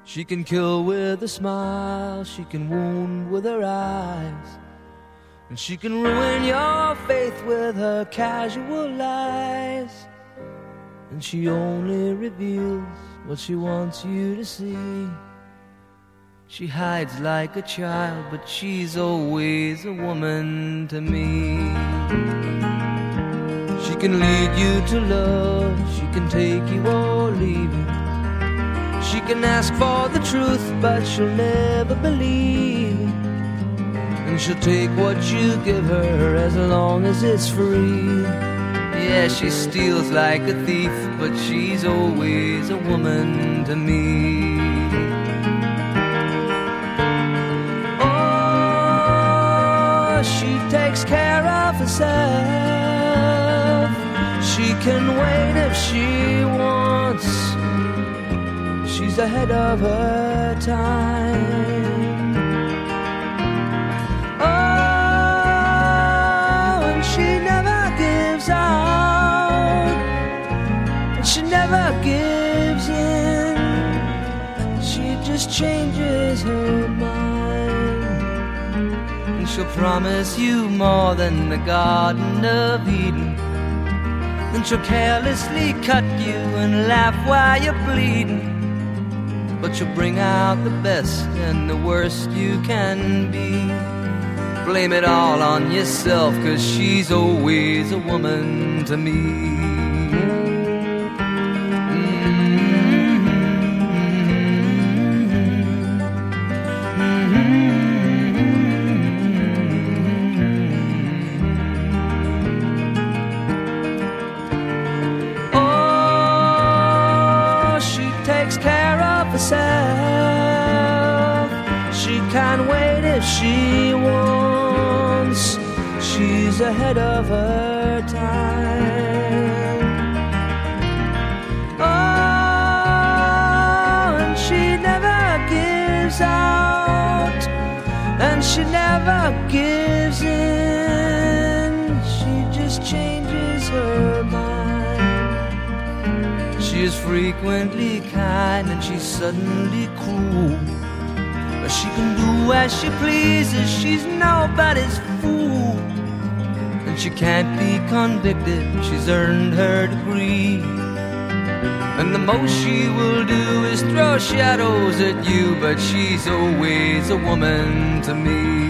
She can kill with a smile, she can wound with her eyes, and she can ruin your faith with her casual lies. And she only reveals what she wants you to see. She hides like a child, but she's always a woman to me. She can lead you to love, she can take you or leave you. She can ask for the truth, but she'll never believe. And she'll take what you give her as long as it's free. Yeah, she steals like a thief, but she's always a woman to me. Oh, she takes care of herself. She can wait if she wants. She's ahead of her time. Oh, and she never gives out, and she never gives in. She just changes her mind, and she'll promise you more than the Garden of Eden. Then she'll carelessly cut you and laugh while you're bleeding. But you'll bring out the best and the worst you can be. Blame it all on yourself, 'cause she's always a woman to me. She can't wait if she wants. She's ahead of her time. Oh, and she never gives out, and she never gives in. She just changes her mind. She is frequently kind and she's suddenly cruel. But she can do as she pleases, she's nobody's fool. And she can't be convicted, she's earned her degree. And the most she will do is throw shadows at you, but she's always a woman to me.